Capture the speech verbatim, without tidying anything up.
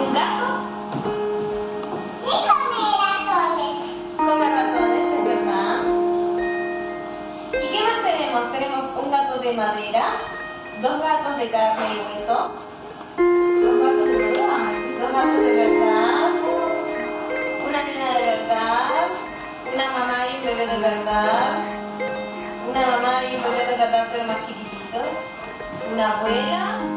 ¿Un gato? Y come ratones. Come ratones, es verdad. ¿Y qué más tenemos? Tenemos un gato de madera, dos gatos de carne y hueso, Los gatos de verdad. dos gatos de verdad, una nena de verdad, una mamá y un bebé de verdad, una mamá y un bebé de verdad pero más chiquititos, una abuela,